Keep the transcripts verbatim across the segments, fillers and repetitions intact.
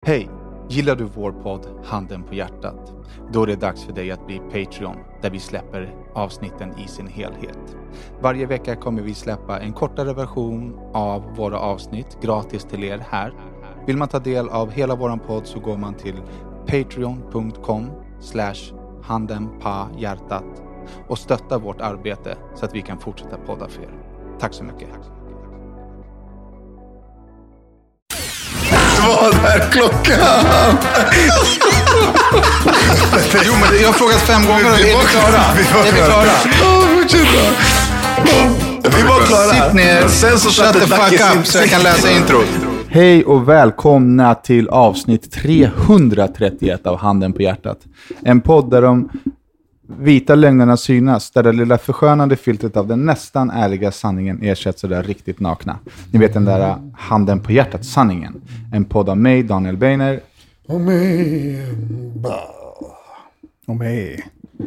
Hej! Gillar du vår podd Handen på hjärtat? Då är det dags för dig att bli Patreon, där vi släpper avsnitten i sin helhet. Varje vecka kommer vi släppa en kortare version av våra avsnitt gratis till er här. Vill man ta del av hela våran podd så går man till patreon.com slash handenpahjärtat och stöttar vårt arbete så att vi kan fortsätta podda för er. Tack så mycket! Vad är klockan? Jo, men jag har frågat fem gånger och är vi klara? Är vi klara? Vi var klara. Sitt ner, sen så shut the fuck up så jag kan läsa introt. Hej och välkomna till avsnitt trehundratrettioett av Handen på hjärtat. En podd där de vita lögnerna synas, där det lilla förskönande filtret av den nästan ärliga sanningen ersätts så där riktigt nakna. Ni vet den där Handen på hjärtat sanningen. En podd av mig, Daniel Beiner. Och mig. Och mig.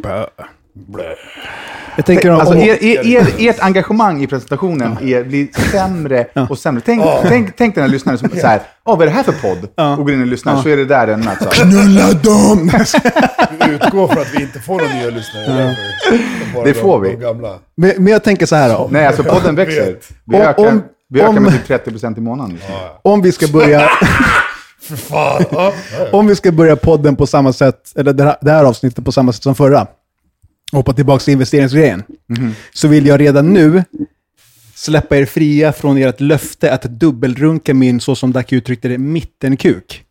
Jag tänker om, alltså, om, er, er, er, ert engagemang i presentationen er blir sämre och sämre. Tänk, oh. tänk, tänk den här lyssnaren som så här, åh, vad är det här för podd? Oh. Och går in och lyssnar, oh. så är det där den alltså. Knulla dem! Vi utgår för att vi inte får några nya lyssnare. Ja. Det får de, vi. De gamla. Men, men jag tänker så här då. Nej, alltså podden växer. Vi ökar, om, vi ökar med typ trettio procent i månaden. Ja. Om vi ska börja... för fan. Ja. Om vi ska börja podden på samma sätt, eller det här, det här avsnittet på samma sätt som förra. Hoppa tillbaka till investeringsgrejen. Mm-hmm. Så vill jag redan nu släppa er fria från ert löfte att dubbelrunka min, så som Dack uttryckte det, mittenkuk.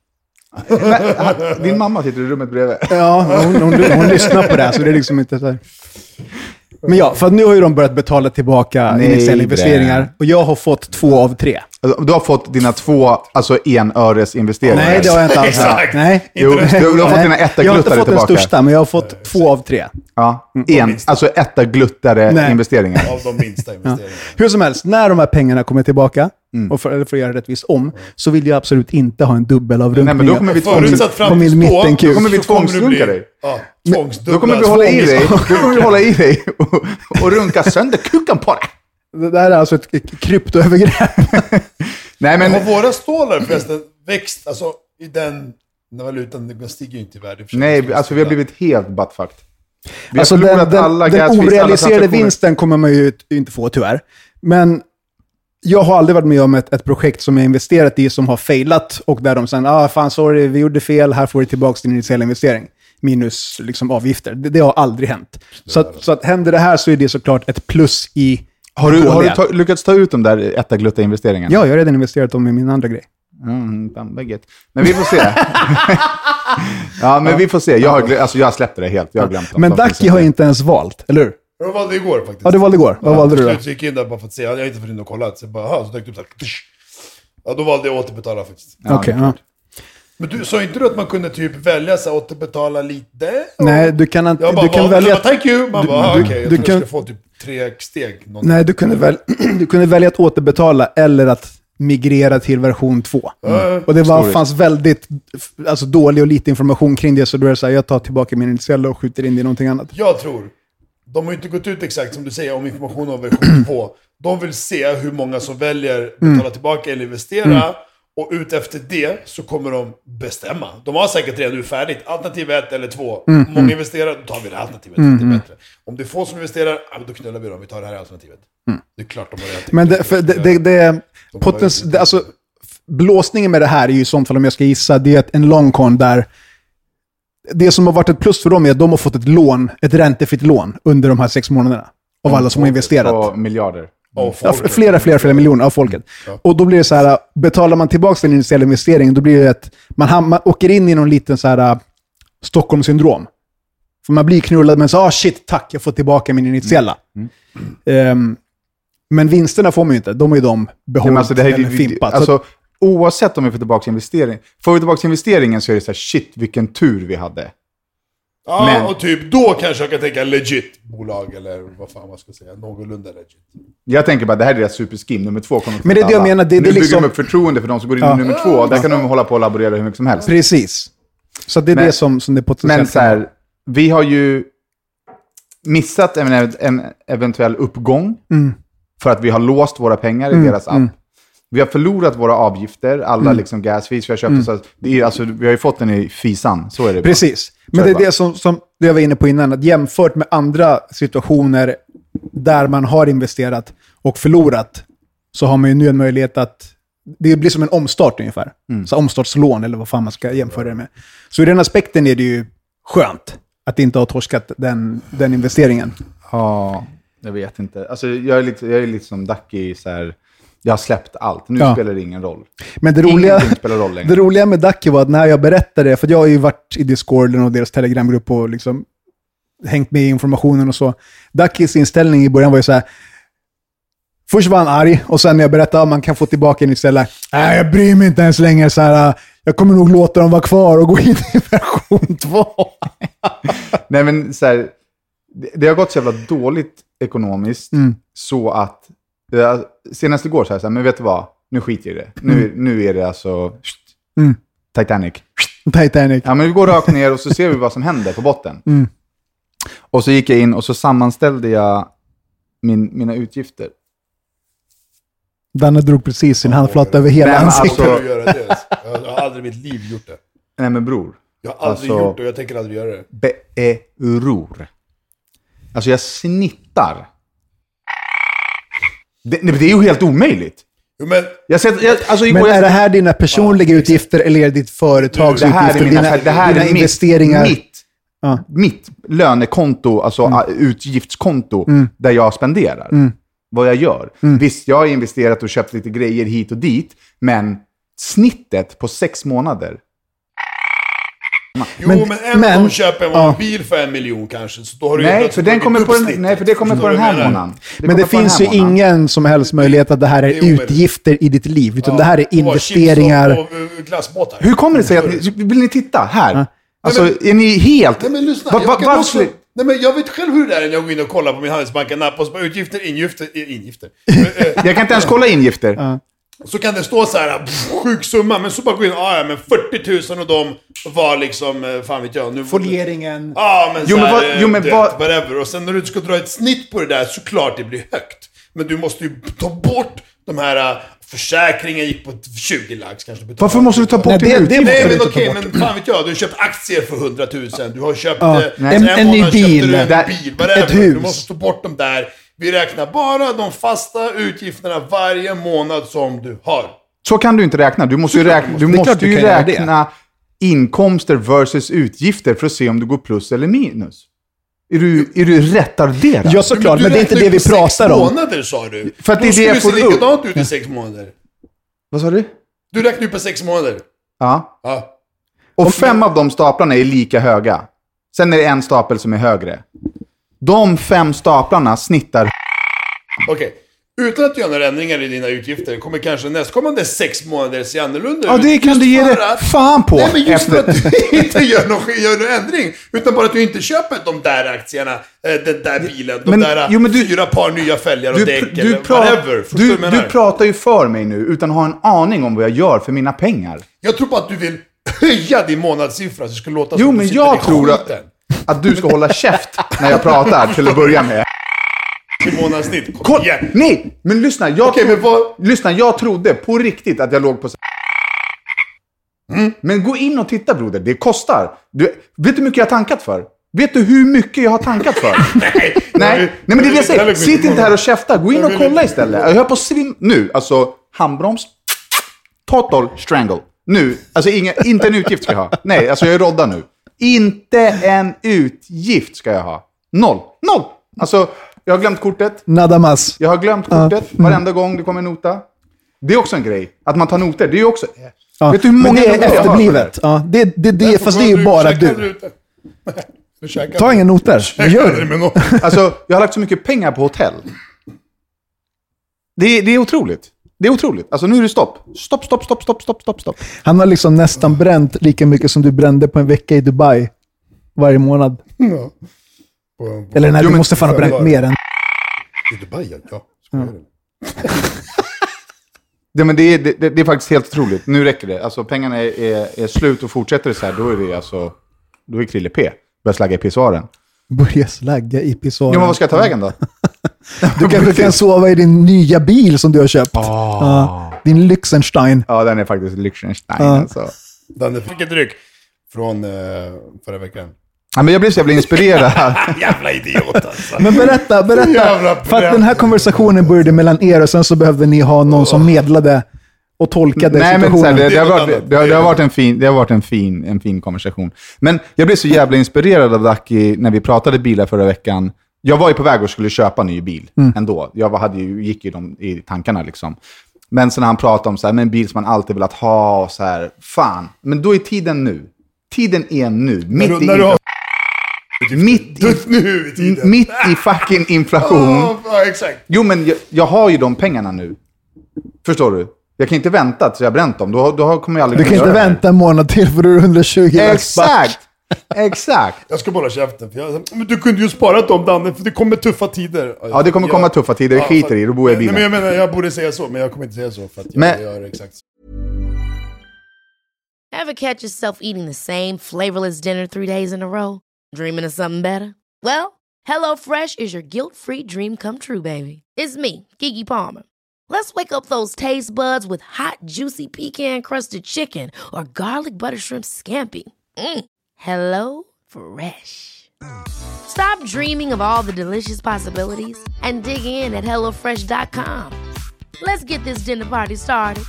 Men, din mamma sitter i rummet bredvid. Ja, hon, hon, hon, hon lyssnar på det här, så det är liksom inte så här. Men ja, för nu har ju de börjat betala tillbaka initiala investeringar. Och jag har fått två av tre. Du har fått dina två, alltså enöres investeringar. Nej, det har jag inte alls. Exakt. Nej. Jo, du, du har fått dina etta-gluttare tillbaka. Jag har inte fått tillbaka. den största, men jag har fått Nej, två av tre. Ja, en, alltså etta-gluttare investeringar. Av de minsta investeringarna. Ja. Hur som helst, när de här pengarna kommer tillbaka, mm. och för, eller för att göra rättvis om, så vill jag absolut inte ha en dubbel av runkningar. Nej, men då kommer vi tvångs- på min mittenkuk. Då kommer vi tvångsrunka dig. Ja, då kommer vi hålla i dig. Då kommer vi hålla i dig och, och runka sönder kukan på dig. Det där är alltså ett kryptoövergrepp. Nej, men har våra stålar förresten växt, alltså i den när valutan, den stiger ju inte i värde. Nej, alltså vi har blivit helt buttfucked. Vi alltså har den, den, alla den gasfis, orealiserade alla vinsten kommer man ju inte få tyvärr. Men jag har aldrig varit med om ett, ett projekt som jag investerat i som har failat och där de sen, ah fan sorry, vi gjorde fel, här får du tillbaka din initiala investering. Minus liksom avgifter. Det, det har aldrig hänt. Så att, så att händer det här så är det såklart ett plus i. Har du, har du ta, lyckats ta ut de där etta-glutta investeringarna? Ja, jag har redan investerat dem i min andra grej. Mm, men vi får se. Ja, men vi får se. Jag har, alltså, jag släppte det helt. Jag har glömt dem. Men Ducky har inte ens valt, eller hur? Jag valde igår faktiskt. Ja, du valde igår. Vad ja, valde du då? Jag gick in där bara för att se. Jag har inte fått in och kollat. Så, bara, aha, så dök det upp så här. Ja, då valde jag återbetala faktiskt. Ja, Okej, okay, ja. Men du sa inte du att man kunde typ välja så återbetala lite? Och... Nej, du kan inte. Jag bara, du kan välja. Bara, thank you. Man du, bara, okej. Okay, jag du kan... skulle få typ tre steg. Någonting. Nej, du kunde, väl, du kunde välja att återbetala eller att migrera till version två. Mm. Och det var, fanns väldigt alltså, dålig och lite information kring det, så då är det så här, jag tar tillbaka min initiala och skjuter in det i någonting annat. Jag tror, de har inte gått ut exakt som du säger om information om version två. De vill se hur många som väljer betala mm. tillbaka eller investera. Mm. Och ut efter det så kommer de bestämma. De har säkert redan nu färdigt. Alternativ ett eller två. Mm. Många investerar, då tar vi det alternativet. Mm. Det är bättre. Om det är få som investerar, då knullar vi dem. Vi tar det här alternativet. Mm. Det är klart de har redan tänkt. Men det, för det, det, det, de potens, det, alltså, blåsningen med det här är ju i sånt fall, om jag ska gissa, det är en longcon där det som har varit ett plus för dem är att de har fått ett lån, ett räntefritt lån under de här sex månaderna. Av mm. alla som har investerat. Och miljarder. Ja, flera, flera, flera miljoner av folket. Ja. Och då blir det så här, betalar man tillbaka den initiala investeringen, då blir det ett, man, ham- man åker in i någon liten så här Stockholm-syndrom. För man blir knullad, men så, ah shit, tack, jag får tillbaka min initiala. Mm. Mm. Um, men vinsterna får man ju inte, de är ju de behållit alltså det här, eller fimpat. Alltså, så, oavsett om vi får tillbaka investering, får vi tillbaka investeringen så är det så här, shit, vilken tur vi hade. Ja, men, och typ då kanske jag kan tänka legit bolag eller vad fan man ska säga, någorlunda legit. Jag tänker bara, det här är deras superskim, nummer två kommer men det är det jag menar, det, nu det bygger liksom... de upp förtroende för de som går in i ja. nummer två, där kan de hålla på och laborera hur mycket som helst. Precis. Så det är men, det som, som det är potentiellt. Men så här, vi har ju missat en, en eventuell uppgång mm. för att vi har låst våra pengar i mm. deras app. Mm. Vi har förlorat våra avgifter, alla mm. liksom gasfees vi har köpt. Mm. Så det är, alltså, vi har ju fått den i fisan, så är det. Precis. Bara. Men det är det som, som det jag var inne på innan, att jämfört med andra situationer där man har investerat och förlorat, så har man ju nu en möjlighet att det blir som en omstart ungefär. Mm. Så omstartslån eller vad fan man ska jämföra det med. Så i den aspekten är det ju skönt att inte ha torskat den, den investeringen. Ja, jag vet inte. Alltså jag är lite, jag är lite som Ducky så här. Jag har släppt allt. Nu ja. spelar det ingen roll. Men det roliga, det roliga med Ducky var att när jag berättade det, för jag har ju varit i Discorden och deras telegramgrupp och liksom hängt med i informationen och så. Duckys inställning i början var ju så här. Först var han arg och sen när jag berättade att man kan få tillbaka en istället. Nej, jag bryr mig inte ens längre så här. Jag kommer nog låta dem vara kvar och gå in i version två. Nej men så här, det, det har gått så jävla dåligt ekonomiskt mm. så att senast igår så här, så här, men vet du vad? Nu skiter jag i det. Nu, mm. nu är det alltså mm. Titanic. Titanic. Ja, men vi går rakt ner och så ser vi vad som händer på botten. Mm. Och så gick jag in och så sammanställde jag min, mina utgifter. Danne drog precis sin handflata över hela ansiktet. Alltså, göra det. Jag har aldrig i mitt liv gjort det. Nej men bror. Jag har aldrig alltså, gjort det och jag tänker aldrig göra det. Beror. Alltså jag snittar. Det, det är ju helt omöjligt. Jo, men jag sett, jag, alltså, men är det här dina personliga ja, utgifter eller är det ditt företags det här utgifter? Är mina, dina, det här dina är investeringar? Mitt, ja. mitt lönekonto, alltså mm. utgiftskonto mm. där jag spenderar. Mm. Vad jag gör. Mm. Visst, jag har investerat och köpt lite grejer hit och dit, men snittet på sex månader. Jo, men, men en men, av dem köper en ja. bil för en miljon kanske. Så då har du nej, för den kommer på den, nej, för det kommer på den här månaden. Det men det finns ju månaden. ingen som helst möjlighet att det här är, är utgifter i ditt liv. Utan ja. det här är investeringar. Och, och glassbåtar. Hur kommer det sig att ni, vill ni titta här? Ja. Alltså, nej, men, är ni helt... Nej, men lyssna. Va, va, jag, också, nej, men jag vet själv hur det är när jag går in och kollar på min Handelsbanken-app och så bara utgifter, ingifter, ingifter. Jag kan inte ens kolla ingifter. Ja. Så kan det stå så här pff, sjuk summa, men så bara gå in, ah, ja men fyrtio tusen och de var liksom, fan vet jag nu. Folieringen. Ja, men jo, så men här, vad, jo, men det, vad... whatever. Och sen när du ska dra ett snitt på det där, så klart det blir högt. Men du måste ju ta bort de här, försäkringen gick på tjugo lax kanske. Varför måste du ta bort nej, det? det, det nej, men okej, okay, men fan vet jag, du har köpt aktier för hundra tusen. Du har köpt ja, en, en, en ny bil, en där, bil whatever. Ett hus. Du måste ta bort dem där. Vi räknar bara de fasta utgifterna varje månad som du har. Så kan du inte räkna. Du måste ju räkna, du måste ju räkna inkomster versus utgifter för att se om du går plus eller minus. Är du, är du retarderad? Ja, såklart, men, men det är inte det vi pratar om. Sex månader, sa du. För att det är det jag får se likadant ut i sex månader. Vad sa du? Du räknar ju på sex månader. Ja. ja. Och fem av de staplarna är lika höga. Sen är det en stapel som är högre. De fem staplarna snittar... Okej. Okay. Utan att göra några ändringar i dina utgifter kommer kanske nästkommande sex månader se annorlunda ja, ut. Ja, det kan du ge dig fan på. Nej, men just efter... för att du inte gör någon, gör någon ändring. Utan bara att du inte köper de där aktierna, den där bilen, de men, där jo, du, fyra par nya fälgar och du, däck du eller pra- whatever. Du, du, du pratar ju för mig nu utan att ha en aning om vad jag gör för mina pengar. Jag tror på att du vill höja din månadssiffra så det skulle låta jo, som men du sitter jag i tror att, att du ska hålla käft när jag pratar till att börja med. I månadssnitt. Kom igen. Nej, men lyssna. Jag, okay, tro- men vad... lyssna, jag trodde på riktigt att jag låg på... Mm. Men gå in och titta, broder. Det kostar. Du, vet du hur mycket jag har tankat för? Vet du hur mycket jag har tankat för? nej, nej. Nej, men det är det jag säger. Sitt inte här och käfta. Gå in och kolla istället. Jag hör på svim... Nu, alltså handbroms. Total strangle. Nu, alltså inga, inte en utgift ska jag ha. Nej, alltså jag är rodda nu. Inte en utgift ska jag ha. Noll. Noll. Alltså... Jag har glömt kortet. Nadamas. Jag har glömt kortet uh, varenda mm. gång det kommer en nota. Det är också en grej. Att man tar noter, det är ju också... Ja, vet du hur många men det är efterblivet. Ja, det, det, det, fast det är ju bara du. du. Ta inga noter. Vad gör du? Alltså, jag har lagt så mycket pengar på hotell. Det, det är otroligt. Det är otroligt. Alltså nu är det stopp. Stopp, stopp, stopp, stopp, stopp, stopp, stopp. Han har liksom nästan bränt lika mycket som du brände på en vecka i Dubai. Varje månad. Ja. På, på, Eller nej, jo, du måste fan ha bränt mer än... I Dubai, ja. ja. det, men det, är, det, det är faktiskt helt otroligt. Nu räcker det. Alltså pengarna är, är, är slut och fortsätter det så här. Då är det alltså... Då är Krille P. Börjar slagga i pissoaren. Börja slagga i pissoaren. Jo, men vad ska jag ta vägen då? du kanske kan sova i din nya bil som du har köpt. Oh. Ja. Din Liechtenstein. Ja, den är faktiskt Liechtenstein. Ja. Alltså. Den fick ett ryck från eh, förra veckan. Ja, men jag blev så jävla inspirerad. Jävla idiot alltså. Men berätta, berätta. För att den här konversationen började mellan er och sen så behövde ni ha någon som medlade och tolkade Nej, men situationen. så här, det, det, har varit, det, har, det har varit en fin, det har varit en fin, en fin konversation. Men jag blev så jävla inspirerad av Daki när vi pratade bilar förra veckan. Jag var ju på väg och skulle köpa en ny bil mm. ändå. Jag var, hade ju, gick ju de, i tankarna liksom. Men sen när han pratade om så här, med en bil som man alltid velat ha och så här, fan. Men då är tiden nu. Tiden är nu. Mitt när du, i... När du har... Mitt i, nu i tiden. mitt i fucking inflation. Oh, ja, exakt. Jo, men jag, jag har ju de pengarna nu. Förstår du? Jag kan inte vänta tills jag har bränt dem. Då, då kommer jag aldrig du kan inte vänta en månad till för du är hundratjugo. Exakt. Exakt. Jag ska bara käften. För jag, men du kunde ju sparat dem, Danne, för det kommer tuffa tider. Ja, det kommer komma jag, tuffa tider. Jag skiter för, i, då bor jag i bilen. Nej, men jag menar, jag borde säga så, men jag kommer inte säga så. För att jag men, gör exakt så. Ever catch yourself eating the same flavorless dinner three days in a row? Dreaming of something better? Well, HelloFresh is your guilt-free dream come true, baby. It's me, Keke Palmer. Let's wake up those taste buds with hot, juicy pecan-crusted chicken or garlic butter shrimp scampi. Mm. Hello Fresh. Stop dreaming of all the delicious possibilities and dig in at hello fresh dot com. Let's get this dinner party started.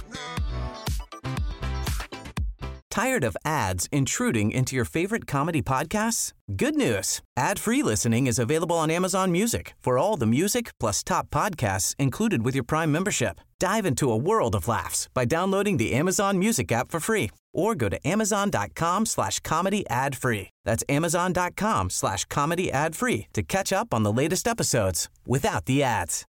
Tired of ads intruding into your favorite comedy podcasts? Good news. Ad-free listening is available on Amazon Music for all the music plus top podcasts included with your Prime membership. Dive into a world of laughs by downloading the Amazon Music app for free or go to amazon.com slash comedy ad free. That's amazon.com slash comedy ad free to catch up on the latest episodes without the ads.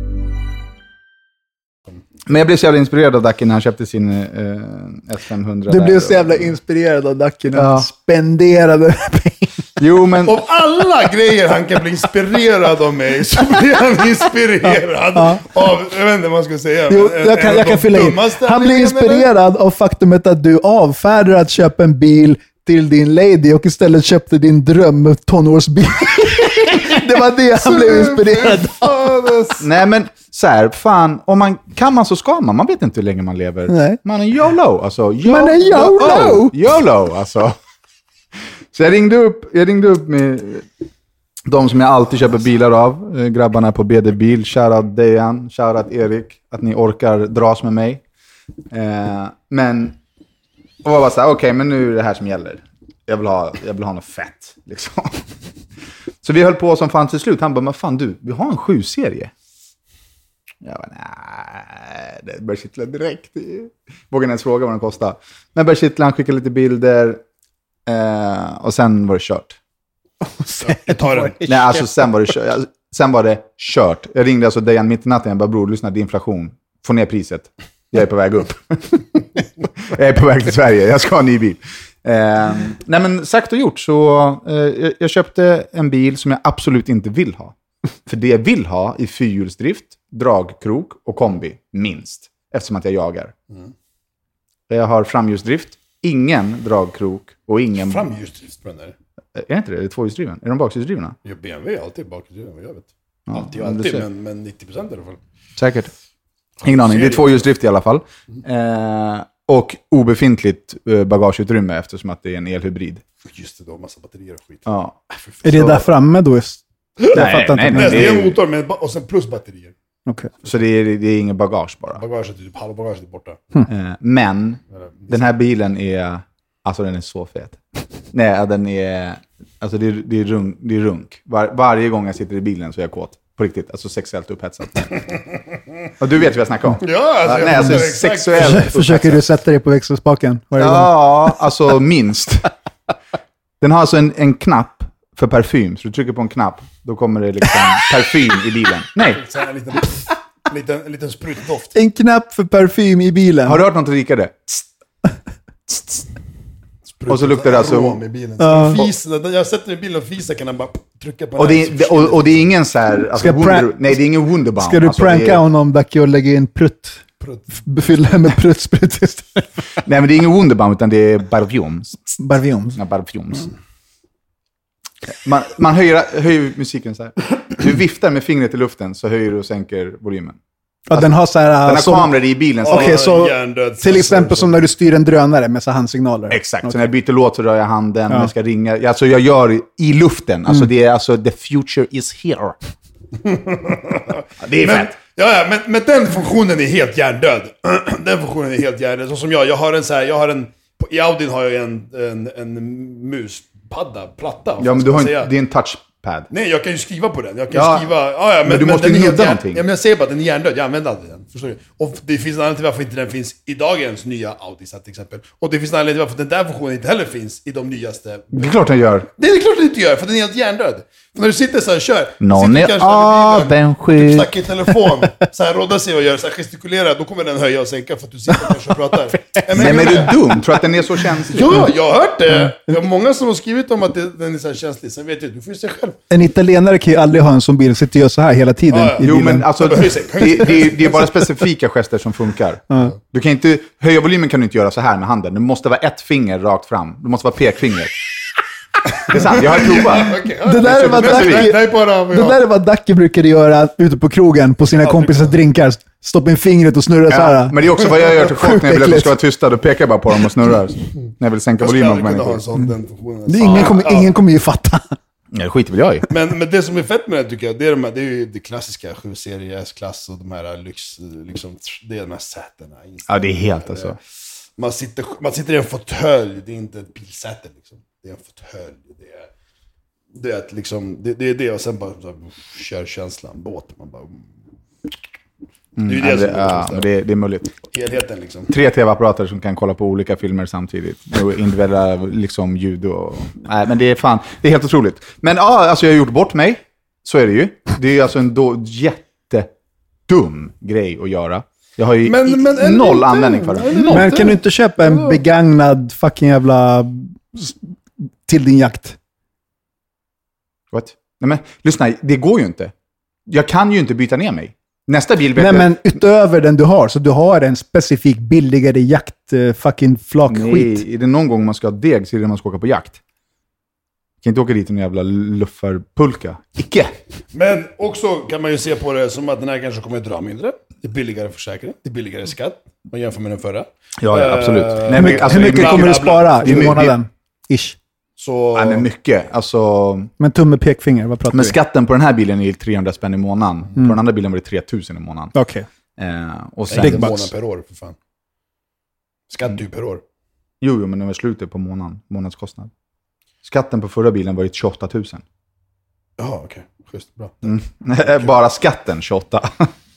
Men jag blev så jävla inspirerad av Daki när han köpte sin eh, S fem hundra. Du blev så jävla inspirerad av Daki när ja. han spenderade pengar. Jo, men... Av alla grejer han kan bli inspirerad av mig så blir han inspirerad ja. av, jag vet inte vad man ska säga. Jo, jag kan, jag kan fylla in. Han blir inspirerad eller? av faktumet att du avfärdar att köpa en bil till din lady och istället köpte din dröm tonårsbil. Det var det han blev inspirerad av. Nej, men så här, fan, om man kan man så ska man. Man vet inte hur länge man lever. Nej. Man är YOLO, alltså. YOLO. Man är YOLO! YOLO, alltså. Så jag ringde upp, jag ringde upp med de som jag alltid köper bilar av. Grabbarna på B D Bil. Shoutout Dejan, shoutout Erik. Att ni orkar dras med mig. Eh, men, och var bara så här, okej, okay, men nu är det här som gäller. Jag vill ha, jag vill ha något fett, liksom. Så vi höll på som fan till slut. Han bara, men fan du, vi har en sju-serie. Jag bara, nej, det börjar kittla direkt. Vågar ens fråga vad den kostar. Men började kittla, han skickade lite bilder. Eh, och sen var det kört. Sen jag tar det. Nej, alltså sen var det kört. Sen var det kört. Jag ringde alltså Dejan mitt i natten. Jag bara, bror, lyssna, det är inflation. Få ner priset. Jag är på väg upp. Jag är på väg till Sverige. Jag ska ha en ny bil. Eh, nej, men sagt och gjort så eh, jag, jag köpte en bil som jag absolut inte vill ha. För det jag vill ha i fyrhjulsdrift, dragkrok och kombi, minst. Eftersom att jag jagar. Mm. Jag har framhjulsdrift, ingen dragkrok och ingen... Framhjulsdrift på den där? Är det inte det? Är det tvåhjulsdriven? Är de bakhjulsdrivna? Ja, B M W är alltid bakhjulsdriven, vad jag vet. Ja, alltid och alltid, men, men nittio procent i alla fall. Säkert. Ingen aning, det är tvåhjulsdrift i alla fall. Mm. Eh, och obefintligt bagageutrymme eftersom att det är en elhybrid. Just det, då har massa batterier och skit. Ja. Är det där framme då? Nej, nej, nej, nej, det är en motor med, och sen plus batterier. Okay. Så det är, det är ingen bagage bara. Bagaget är typ, halva bagaget är borta. Mm. Men den här bilen är, alltså den är så fet. Nej, den är, alltså det är, det är, runk, det är runk. Var, varje gång jag sitter i bilen så är jag kåt. På riktigt, alltså sexuellt upphetsad. Och du vet vad jag snackar om. Ja, alltså, Nej, alltså sexuellt upphetsad. Försöker du sätta dig på växelspaken? Ja, alltså minst. Den har alltså en, en knapp för parfym. Så du trycker på en knapp, då kommer det liksom parfym i bilen. Nej. En liten, en liten, en liten sprutdoft. En knapp för parfym i bilen. Har du hört något rikare? Och så luktar det alltså... I bilen. Uh. Fisen, jag sätter i bilen och fiser kan han bara trycka på och det, det, och, och det är ingen så här... Alltså, wunder, nej, det är ingen Wunderbaum. Ska du alltså, pranka är... honom Daki och lägga in prutt? Prutt. Fylla med prutt-sprutt istället. Nej, men det är ingen Wunderbaum utan det är Barviums. Barviums. Ja, Barviums. Mm. Man, man höjer, höjer musiken så här. Du viftar med fingret i luften så höjer du och sänker volymen. Ja, den har så här... Den har som, kameror i bilen. Okej, okay, så hjärndöd, till exempel som när du styr en drönare med så handsignaler. Exakt, okay. så när jag byter låt så rör jag handen, ja. jag ska ringa. Alltså jag gör i luften, alltså mm. det är alltså the future is here. Det är men, fett. Ja, ja men, men den funktionen är helt hjärndöd. Den funktionen är helt hjärndöd. Så som jag, jag har en så här, jag har en, i Audin har jag en, en, en muspadda, platta. Ja, men du har en, det är en touchpad. Nej, jag kan ju skriva på den. Jag kan ja, skriva, ja, ja, men, men du men måste den ju nudda någonting. Ja, men jag säger bara att den är hjärndöd, jag använder aldrig den. Förstår du? Och det finns en anledning till varför inte den finns i dagens nya Audis till exempel. Och det finns en anledning till varför den där funktionen inte heller finns i de nyaste. Det är klart den gör. Det är klart den inte gör, för den är helt hjärndöd. För när du sitter så här och kör, någon är avundsjuk. Du snackar i telefon, så här rådar sig och gör så här gestikulerar, då kommer den höja och sänka för att du sitter och pratar. Men, men är du dum? Tror att den är så känslig? Ja, jag har hört det. Det är många som har skrivit om att det, den är så här känslig. Sen vet jag, du får ju se själv. En italienare kan ju aldrig ha en sån bil, sitter och gör så här hela tiden. Ja, ja. Jo, men alltså, det, det, det är bara specifika gester som funkar. Ja. Du kan inte, höja volymen kan du inte göra så här med handen. Det måste vara ett finger rakt fram. Det måste vara pekfingret. Det är sant, jag har provat. Okay, ja, det, där är vad Dacke, det, det där är vad Dacke brukade göra ute på krogen på sina ja, kompisars drinkar. Stoppa in fingret och snurra ja, så här. Men det är också vad jag gör till folk när jag vill att de ska vara tysta. Då pekar jag bara på dem och snurrar. När jag vill sänka volymen på människor. Mm. Det ingen, kommer, ja. ingen kommer ju fatta. Ja, det skiter väl jag i. Men, men det som är fett med det tycker jag, det är, de här, det är ju det klassiska sju-serie S-klass och de här lyx, liksom, det är de här sätena. Ja, det är helt alltså. Man sitter, man sitter i en fåtölj, det är inte ett bilsäte liksom. Det är en fåtölj. Det är, det är, ett, liksom, det, det är det och sen bara så här, kör känslan, båt. Man bara... Mm, det är ju det, ja, som är ja, det, det är möjligt. Helheten liksom. Tre tv-apparater som kan kolla på olika filmer samtidigt. Individuella liksom, ljud och... Nej, men det är fan... Det är helt otroligt. Men ja, alltså jag har gjort bort mig. Så är det ju. Det är ju alltså en då jättedum grej att göra. Jag har ju men, men, noll inte, användning för det. Men kan du inte köpa en begagnad fucking jävla... till din jakt? What? Nej men, lyssna, det går ju inte. Jag kan ju inte byta ner mig. Nästa bil... Nej, men utöver den du har, så du har en specifik billigare jakt uh, fucking flakskit. Nej, är det någon gång man ska ha deg så är det man ska åka på jakt. Jag kan inte åka dit en jävla luffarpulka. Icke! Men också kan man ju se på det som att den här kanske kommer att dra mindre. Det är billigare försäkring, det är billigare skatt. Man jämför med den förra. Ja, ja absolut. Uh, Nej, men, alltså, hur mycket bla, kommer bla, du spara bla, i månaden? Ish. Så... Ja, men mycket. Alltså... Men tumme pekfinger, vad pratar Men vi? skatten på den här bilen är trehundra spänn i månaden. Mm. På den andra bilen var det tre tusen i månaden. Okej. Okay. Eh, och sen... En månad per år, för fan. Skatt du per år. Jo, jo, men det var slutet på månaden. Månadskostnad. Skatten på förra bilen var ju tjugoåtta tusen. Jaha, okej. Okay. Schysst, bra. Mm. Okay. Bara skatten, tjugoåtta.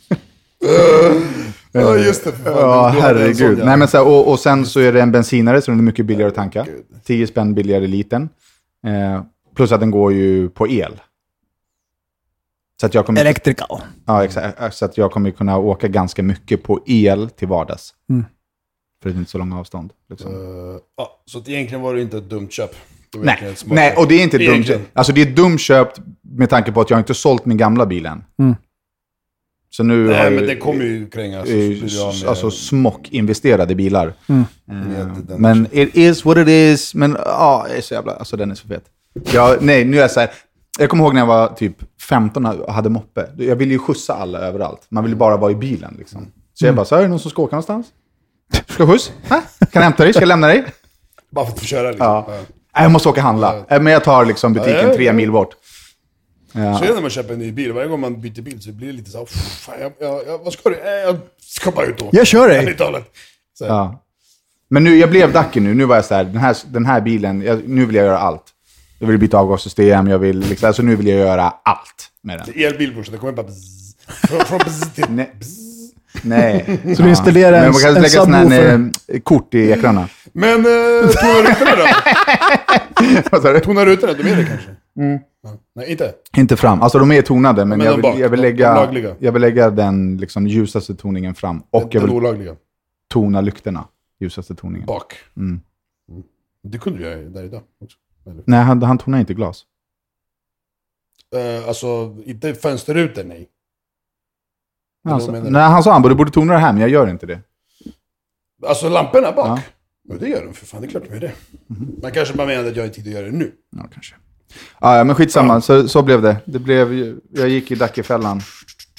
Ja, just det. Ja, herregud. Nej, men så här, och, och sen så är det en bensinare så den är mycket billigare att tanka. tio spänn billigare liten. Eh, plus att den går ju på el. Så att jag kommer... Electrical. Ja, exakt. Så att jag kommer kunna åka ganska mycket på el till vardags. Mm. För det är inte så långa avstånd. Liksom. Uh, ja, så att egentligen var det inte ett dumt köp. Nej. Nej, och det är inte ett dumt köp. Alltså det är ett dumt köp med tanke på att jag inte sålt min gamla bilen. Mm. Så nu Nej, har men ju, det kommer ju krängas. Alltså, alltså smock investerade bilar. Mm. Uh, men it is what it is. Men ja, oh, är så jävla, alltså den är så fet. Jag, nej, nu är jag så här. Jag kommer ihåg när jag var typ femton och hade moppe. Jag ville ju skjutsa alla överallt. Man ville bara vara i bilen liksom. Så jag bara, så är det någon som ska åka någonstans? Ska jag skjuts? Hä? Kan jag hämta dig? Ska jag lämna dig? Bara för att få köra liksom. Ja. Ja. Jag måste åka och handla. Men jag tar liksom butiken ja, tre mil bort. Ja. Så är det när man köper en ny bil. Varje gång man byter bil så blir det lite så här, fan, jag, jag, jag, vad ska du? Jag ska bara ut då. Jag kör dig. Ja. Men nu, jag blev Dacke nu. Nu var jag så här, den här, den här bilen, jag, nu vill jag göra allt. Jag vill byta avgassystem, jag vill liksom, alltså nu vill jag göra allt med den. Elbil, brorsan, det kommer bara bzz. Från, från bzz till Nej. Nej. Så du installerar en, men man kan en lägga subwoofer. En, eh, kort i ekrarna. Men eh, tonar rutorna då? Vad sa du? Tonar rutorna, de är det kanske? Mm. Ja. Nej, inte? Inte fram. Alltså de är tonade, men, men jag, vill, bak, jag, vill lägga, de jag vill lägga den liksom, ljusaste toningen fram. Och den, jag vill olagliga. tona lyktorna. Ljusaste toningen. Bak. Mm. Mm. Det kunde du göra där idag också. Eller? Nej, han, han tonar inte glas. Uh, alltså, inte fönsterrutor, nej. Alltså, nej, han sa han borde, borde tona det här, men jag gör inte det. Alltså lamporna bak? Ja. Men det gör de, för fan, det är klart de gör det. Mm-hmm. Man kanske bara menar att jag inte tid att göra det nu. Ja, kanske. Ah, ja, men skitsamma, ja. så, så blev det. Det blev, jag gick i Dackefällan.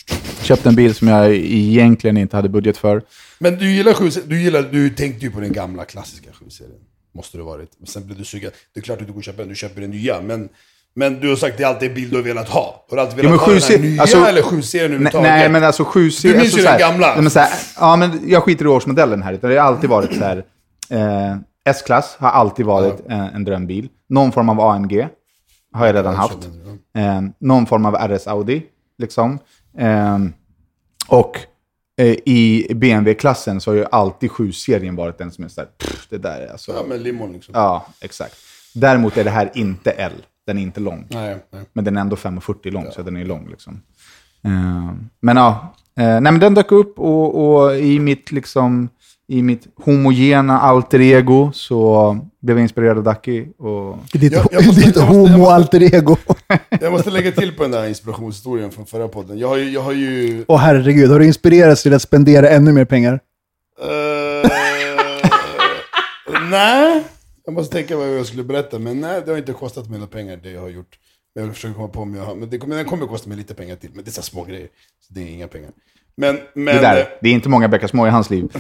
köpt en bil som jag egentligen inte hade budget för. Men du gillar sju du gillar du tänkte ju på den gamla klassiska sju-serien. Måste det varit. Sen blev du sugen. Det är klart att du går köpa den, du köper den nya, men men du har sagt det är alltid en bil du har velat ha. Har du alltid velat ja, ha den nya alltså, eller sju-serien överhuvudtaget? Nej, men alltså sju-serien... Du minns alltså, ju den gamla. Men så här, ja, men jag skiter i årsmodellen här. Det har alltid varit så här... Eh, S-klass har alltid varit ja. en, en drömbil. Någon form av A M G har jag redan ja, haft. Eh, någon form av R S Audi, liksom. Eh, och eh, i B M W-klassen så har ju alltid sju-serien varit den som är så här... Pff, det där är alltså... Ja, men limon liksom. Ja, exakt. Däremot är det här inte L. Den är inte lång. Nej, nej. Men den är ändå fem komma fyrtio lång, ja. Så den är lång liksom. Uh, men ja, uh, nej men den dök upp och, och i mitt liksom i mitt homogena alter ego så blev jag inspirerad av Ducky och ditt, jag, jag måste, ditt jag måste, homo alter ego. Jag måste lägga till på den där inspirationshistorien från förra podden. Jag har ju jag har ju Åh herregud, har du inspirerats till att spendera ännu mer pengar? Uh, nej. Jag måste tänka vad jag skulle berätta, men nej, det har inte kostat mig några pengar det jag har gjort. Men jag försöker komma på om jag har, men det kommer, den kommer att kosta mig lite pengar till, men det är så små grejer, så det är inga pengar. Men, men, det, där, det är inte många bäckar små i hans liv.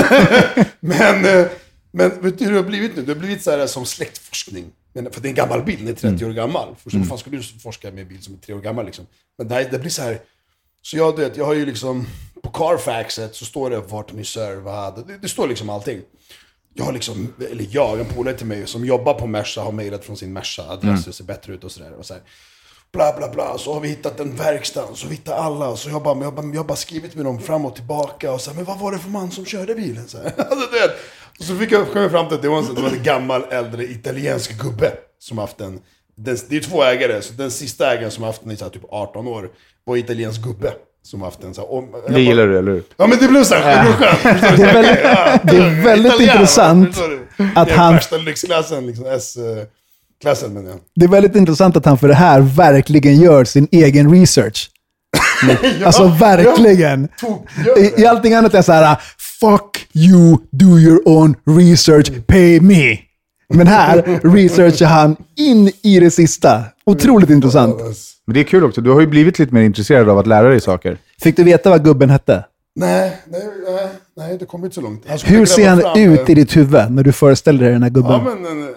men, men vet du hur det har blivit nu? Det har blivit så här som släktforskning. Men, för det är en gammal bil, den är trettio mm. år gammal. För så mm. fan skulle du forska med en bil som är tre år gammal liksom. Men det, här, det blir så här, så jag, vet, jag har ju liksom, på Carfaxet så står det vart den är servad. Det, det står liksom allting. Jag har liksom, eller jag, en polare till mig som jobbar på Merca har mejlat från sin Merca-adress mm. och ser bättre ut och sådär. Och så här, bla bla bla, så har vi hittat en verkstad, så vi hittar alla. Så jag bara, jag bara, jag bara skrivit med dem fram och tillbaka och så här, men vad var det för man som körde bilen? Så, här, alltså, det, och så fick jag komma fram till att det var en, det var en gammal, äldre italiensk gubbe som haft en, den, det är två ägare, så den sista ägaren som haft den i så här, typ arton år var italiensk gubbe. Som haft en så här, om, det gillar du, eller hur? Ja, men det blev så här, det blev skönt. Det är väldigt, ja, det är väldigt Italien, intressant att det är han... värsta lyxklassen, liksom S-klassen, men ja. Det är väldigt intressant att han för det här verkligen gör sin egen research. ja, alltså verkligen. Ja, I, I allting annat är så här, fuck you, do your own research, pay me. Men här researchar han in i det sista. Otroligt intressant. Men det är kul också, du har ju blivit lite mer intresserad av att lära dig saker. Fick du veta vad gubben hette? Nej, nej, nej, nej det kom inte så långt. Hur ser han fram, ut i ditt huvud när du föreställer dig den här gubben? Ja, men en,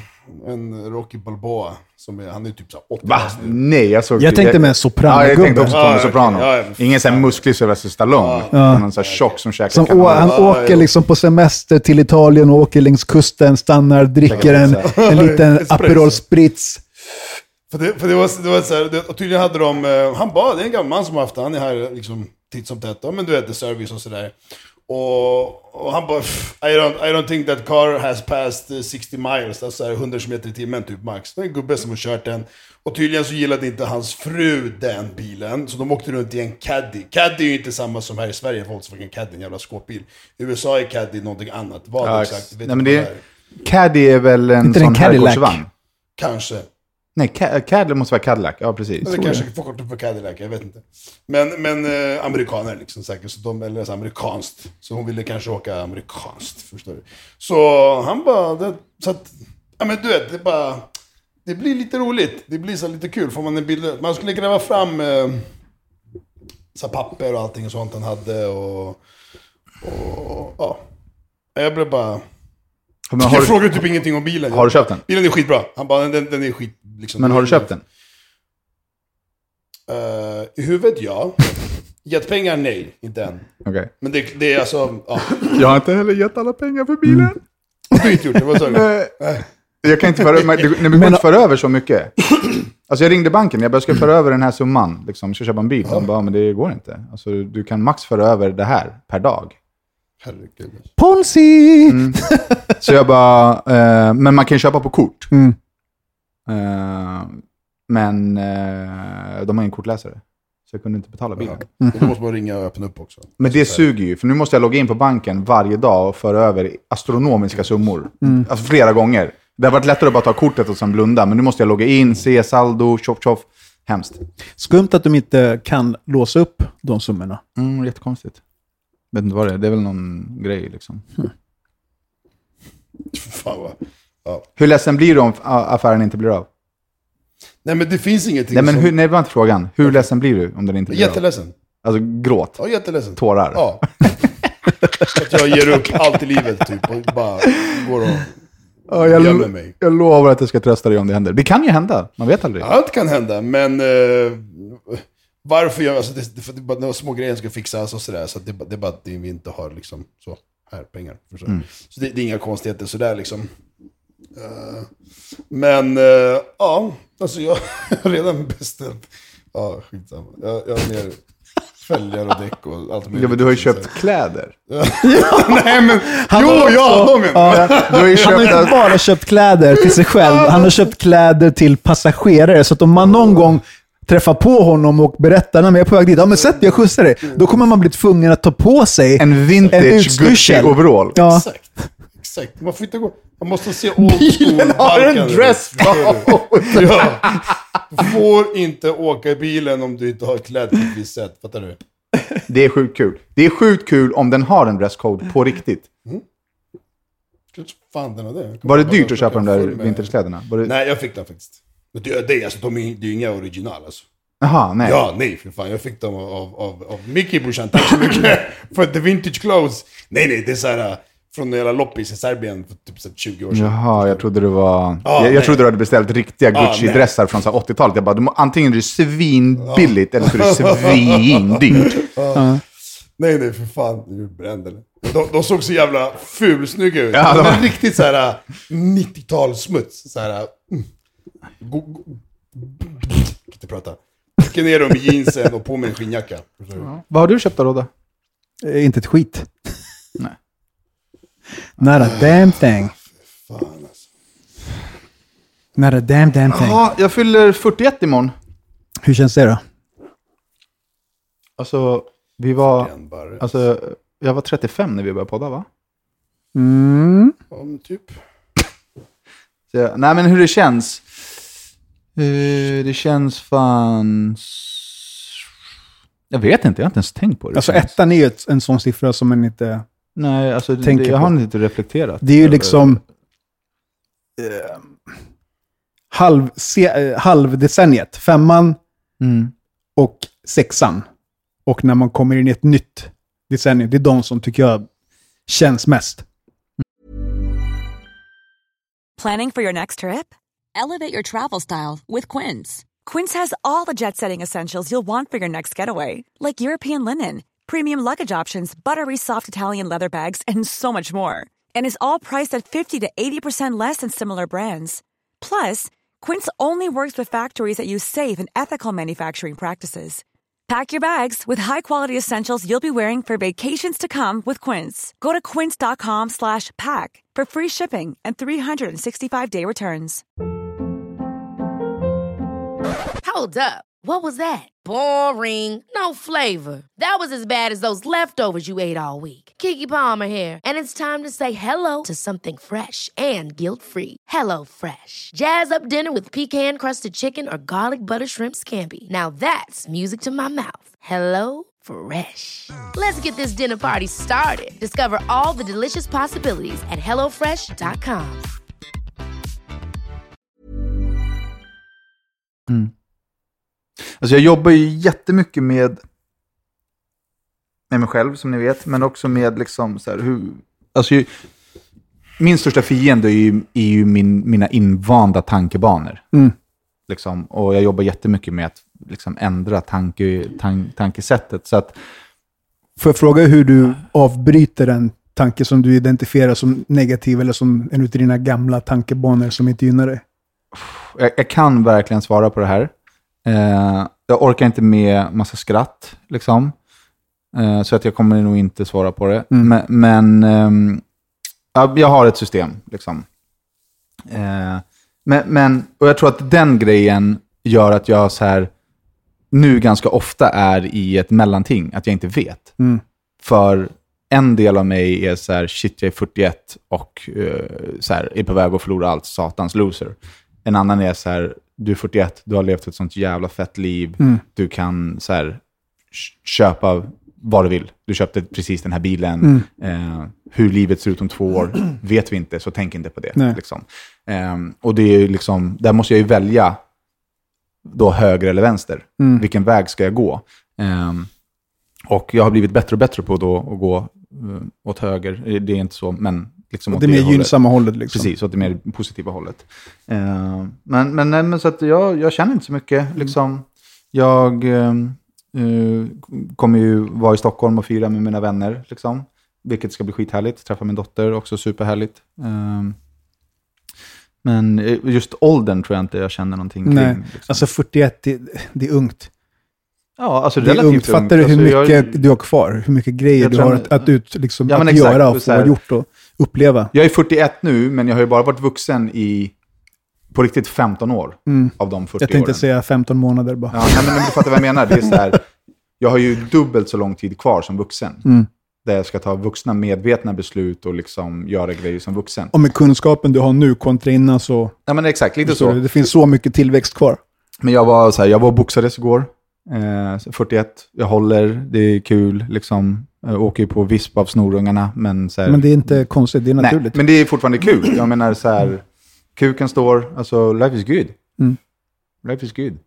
en Rocky Balboa, som är, han är typ så åttio. Va? Nej, jag såg... Jag tänkte med en soprano. Ja, jag tänkte också på en ja, soprano. Ja, ja, ingen sån här musklig Sylvester Stallone. Ja. Någon sån här tjock som käkar som å, Han ja, åker ja. liksom på semester till Italien och åker längs kusten, stannar, dricker en, en liten Aperol Spritz. För det, för det var, det var så här, det, och tydligen hade de, han bara, det är en gammal man som har haft det, han är här liksom titt som tätt, men du vet, det service och sådär. Och, och han bara, I don't, I don't think that car has passed sixty miles, alltså hundra kilometer i timmen typ max. Det är en gubbe som har kört den. Och tydligen så gillade inte hans fru den bilen, så de åkte runt i en Caddy. Caddy är ju inte samma som här i Sverige, Volkswagen Caddy, en jävla skåpbil. I U S A är Caddy någonting annat. Vad ja, exakt? Vet nej, men det är, Caddy är väl en inte sån herrgårdsvagn? Kanske. Nej, Cadillac måste vara Cadillac, ja precis. Men det kanske får kort upp för Cadillac, jag vet inte. Men, men eh, amerikaner liksom säkert, så de, eller så amerikanskt. Så hon ville kanske åka amerikanskt, förstår du. Så han bara, det, så att, ja men du vet, det bara, det blir lite roligt. Det blir så lite kul, får man en bild. Man skulle gräva fram eh, så papper och allting och sånt han hade och, och ja. Jag blev bara... Men jag frågar typ ingenting om bilen. Har du köpt den? Bilen är skitbra. Han bara, den, den är skit. Liksom. Men har du köpt den? Uh, I huvudet, ja. Gett pengar, nej. Inte än. Okay. Men det, det är alltså... Ja. Jag har inte heller gett alla pengar för bilen. Mm. Du har inte gjort det, vad sa du? Jag kan inte föra över, det, det går inte föra över så mycket. Alltså jag ringde banken, jag bara ska föra över den här summan. Liksom, ska köpa en bil. De bara, men det går inte. Alltså du kan max föra över det här per dag. Herregud. Ponzi! Mm. Så jag bara, eh, men man kan köpa på kort. Mm. Eh, men eh, de har ingen kortläsare. Så jag kunde inte betala bilen. Mm. Då måste man ringa och öppna upp också. Men det suger ju, för nu måste jag logga in på banken varje dag och föra över astronomiska summor. Mm. Alltså flera gånger. Det har varit lättare att bara ta kortet och sen blunda. Men nu måste jag logga in, se saldo, tjoff tjoff. Hemskt. Skumt att de inte kan låsa upp de summorna. Mm, jättekonstigt. Vet inte vad det är. Det är väl någon grej liksom. Mm. Fan vad... Ja. Hur ledsen blir du om affären inte blir av? Nej, men det finns ingenting Nej, men som... hur, nej, det var inte frågan. Hur ledsen blir du om den inte blir Jätteledsen. av? Alltså gråt. Ja, jätteledsen. Tårar. Ja. Att jag ger upp allt i livet typ och bara går och ja, jag, gömmer mig. Jag lovar att jag ska trösta dig om det händer. Det kan ju hända, man vet aldrig. Ja, det kan hända, men uh, varför gör jag alltså, det, det, det är bara några små grejer som ska fixas och sådär, så att det, det är bara att vi inte har liksom så här pengar. Så, mm. så det, det är inga konstigheter sådär liksom. Uh, men uh, ja, alltså jag har redan beställt. Ja, skitsamma. Jag, jag har mer fälgar och däck och allt möjligt. Ja, men du har ju köpt kläder. ja, nej men, han jo, ja, de är ja, du har ju köpt, han har inte bara köpt kläder till sig själv, han har köpt kläder till passagerare, så att om man någon gång träffar på honom och berättar när jag är på väg dit, ja men sätt jag skjutsar dig, då kommer man bli tvungen att ta på sig en vintage Gucci-overall. Ja. Exakt, exakt. Man får inte gå, man måste se old school. Har en dress. Ja. Du får inte åka i bilen om du inte har kläder på ett visst sätt, fattar du? Det är sjukt kul. Det är sjukt kul om den har en dresscode på riktigt. Mm. Fan, den har det. Var det dyrt att köpa de där vinterskläderna? Det... Nej, jag fick dem faktiskt. Men det, det, alltså, de är, det är inga original alltså. Jaha, nej. Ja, nej för fan. Jag fick dem av, av, av, av Mickey brorsan. Tack så mycket för the vintage clothes. Nej, nej, det är så här från hela loppis i Serbien för typ så tjugo år sedan. Jaha, jag trodde det var... Ah, jag jag trodde du hade beställt riktiga Gucci-dressar ah, från så åttiotalet. Jag bara, du må, antingen är det svinbilligt ah. eller så är det svindyrt. ah. uh. Nej, nej, för fan. Du är bränd eller? De, de såg så jävla fulsnygga ut. Ja, de var riktigt så här nittio-talssmuts. Så här... Mm. Go, go, kan inte prata. Ska ner dem i jeansen och på med en skinnjacka. Ja. Vad har du köpt då, Rodda? Eh, inte ett skit. Nej. Not a damn thing. Fan alltså. Not a damn damn thing. Ja, jag fyller fyrtioett imorgon. Hur känns det då? Alltså, vi var... Alltså, jag var trettiofem när vi började podda, va? Mm. Om typ... Så jag, nej, men hur det känns... Uh, det känns fan... Jag vet inte, jag har inte ens tänkt på det. Alltså ettan är ju ett, en sån siffra som man inte... Nej, alltså det, jag har inte reflekterat. Det är ju liksom... Eh, halv, se, halvdecenniet. Femman mm. och sexan. Och när man kommer in i ett nytt decennium, det är de som tycker jag känns mest. Planning for your next trip? Elevate your travel style with Quince. Quince has all the jet-setting essentials you'll want for your next getaway, like European linen, premium luggage options, buttery soft Italian leather bags, and so much more. And is all priced at fifty to eighty percent less than similar brands. Plus, Quince only works with factories that use safe and ethical manufacturing practices. Pack your bags with high-quality essentials you'll be wearing for vacations to come with Quince. Go to quince.com slash pack for free shipping and three sixty-five day returns. Hold up. What was that? Boring. No flavor. That was as bad as those leftovers you ate all week. Keke Palmer here, and it's time to say hello to something fresh and guilt-free. Hello Fresh. Jazz up dinner with pecan-crusted chicken or garlic butter shrimp scampi. Now that's music to my mouth. Hello Fresh. Let's get this dinner party started. Discover all the delicious possibilities at hello fresh dot com. Mm. Alltså jag jobbar ju jättemycket med med mig själv, som ni vet, men också med liksom så här, hur, alltså ju, min största fiende är ju, är ju min, mina invanda tankebanor. Mm. Liksom, och jag jobbar jättemycket med att liksom ändra tanke, tan, tankesättet. Så att, får jag fråga hur du avbryter en tanke som du identifierar som negativ eller som en av dina gamla tankebanor som inte gynnar dig? Jag, jag kan verkligen svara på det här. Eh, jag orkar inte med massa skratt liksom. Eh, så att jag kommer nog inte svara på det. Mm. Men, men eh, jag har ett system liksom. Eh, men, men, och jag tror att den grejen gör att jag så här nu ganska ofta är i ett mellanting, att jag inte vet. Mm. För en del av mig är så här, shit, jag är fyrtioett och uh, så här, är på väg att förlora allt, satans loser. En annan är så här, du är fyrtioett, du har levt ett sånt jävla fett liv. Mm. Du kan så här, köpa vad du vill. Du köpte precis den här bilen. Mm. Uh, hur livet ser ut om två år vet vi inte, så tänk inte på det. Liksom. Um, och det är liksom, där måste jag ju välja då höger eller vänster. Mm. Vilken väg ska jag gå? Um, Och jag har blivit bättre och bättre på då att gå uh, åt höger. Det är inte så, men liksom åt det är mer gynnsamma hållet. Liksom. Precis, åt det mer positiva hållet. Uh, men, men, men så att jag, jag känner inte så mycket. Mm. Liksom, jag uh, uh, kommer ju vara i Stockholm och fira med mina vänner. Liksom, vilket ska bli skithärligt. Träffa min dotter, också superhärligt. Uh, men just åldern tror jag inte jag känner någonting kring. Nej, liksom. alltså fyrtioett, det, det är ungt. Ja, alltså det är relativt ungt. Fattar du hur alltså, mycket jag, du har kvar? Hur mycket grejer du har att, att, ut, liksom, ja, att exakt, göra och få här, gjort och uppleva? Jag är fyrtioett nu, men jag har ju bara varit vuxen i på riktigt femton år mm. av de fyrtio åren. Jag tänkte åren. säga femton månader bara. Ja, nej, men du fattar vad jag menar. Det är så här, jag har ju dubbelt så lång tid kvar som vuxen. Mm. Där jag ska ta vuxna medvetna beslut och liksom göra grejer som vuxen. Och med kunskapen du har nu kontra innan så... Ja, men exakt, lite så. Det, det finns så mycket tillväxt kvar. Men jag var så här, jag var boxades igår. Eh, fyrtioett, jag håller, det är kul liksom. Jag åker ju på visp av snorungarna, men så här, men det är inte konstigt, det är naturligt. Nej, men det är fortfarande kul. Jag menar så här, mm. kuken står, alltså life is good. Mm. Life is good.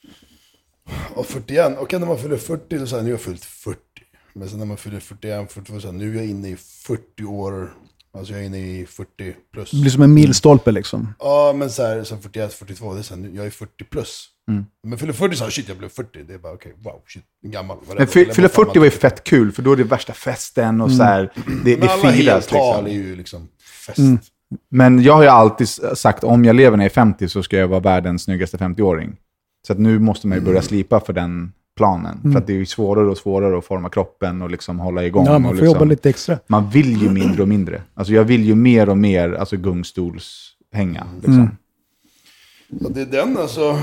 Och fyrtioett, och okay, när man fyller fyrtio så säger nu har jag fyllt fyrtio. Men sen när man fyller fyrtioett, fyrtiotvå så här, nu är jag inne i fyrtio år. Alltså jag är inne i fyrtio plus. Det blir som en milstolpe liksom. Ja, men så här, så fyrtioett, fyrtiotvå, det är så här, jag är fyrtio plus. Mm. Men fyller fyrtio så här, shit, jag blev fyrtio. Det är bara okej, okay, wow, shit, gammal. Men fyller fyrtio var ju fett kul, för då är det värsta festen och mm. så här, det, det firas liksom. är ju liksom fest. Mm. Men jag har ju alltid sagt, om jag lever när jag är femtio så ska jag vara världens snyggaste femtio-åring. Så att nu måste man ju börja slipa för den planen. Mm. För att det är ju svårare och svårare att forma kroppen och liksom hålla igång. Ja, man får och liksom, jobba lite extra. Man vill ju mindre och mindre. Alltså jag vill ju mer och mer alltså gungstolshänga. Liksom. Mm. Ja, det är den alltså...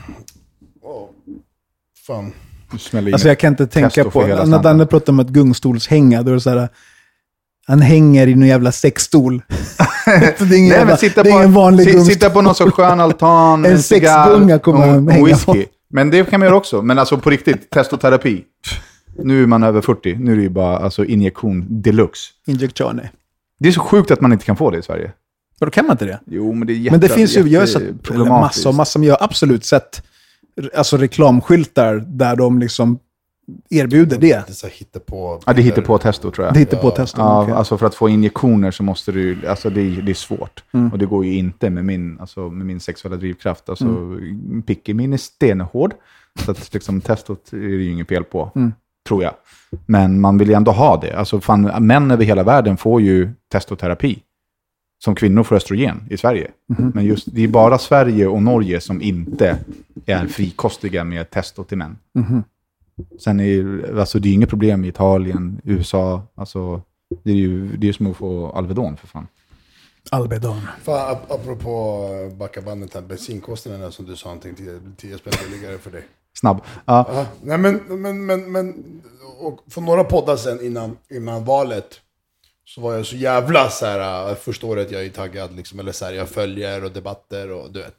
Oh. Fan. Alltså jag kan inte tänka på... När Danne pratar om ett gungstolshänga, då är det så här... Han hänger i någon jävla sexstol. det är ingen, Nej, jävla, sitta det är på, ingen vanlig s- gungstol. Sitta på någon så skön altan, en sexgunga kommer och, och och hänga whisky. Men det kan man göra också. Men alltså på riktigt, testoterapi. Nu är man över fyrtio. Nu är det ju bara alltså, injektion deluxe. Injektion. Det är så sjukt att man inte kan få det i Sverige. Ja, då kan man inte det. Jo, men det är jätte, Men det finns ju, jag har sett problematiskt. massa, massa, men jag har absolut sett alltså reklamskyltar där de liksom erbjuder det. Det är så hittar på. Ja, det hittar på testo tror jag. Det hittar på testo. Ja, okay. Alltså för att få injektioner så måste du, alltså det är, det är svårt. Mm. Och det går ju inte med min, alltså med min sexuella drivkraft. Alltså mm. picken min är stenhård. Så att liksom testot är det ju inget fel på, mm. tror jag. Men man vill ju ändå ha det. Alltså fan, män över hela världen får ju testoterapi. Som kvinnor får östrogen i Sverige. Mm. Men just, det är bara Sverige och Norge som inte är frikostiga med testo till män. Mm. Sen är ju, alltså det är inget problem i Italien, U S A, alltså det är ju det är som att få Alvedon för fan. Alvedon. Fan, ap- apropå backa bandet här, bensinkostnaderna som du sa någonting till tio spänn billigare för dig. Snabb. Ja. Aha. Nej men, men, men, men och för några poddar sen innan, innan valet så var jag så jävla så här, första året jag är taggad liksom, eller så här, jag följer och debatter och du vet.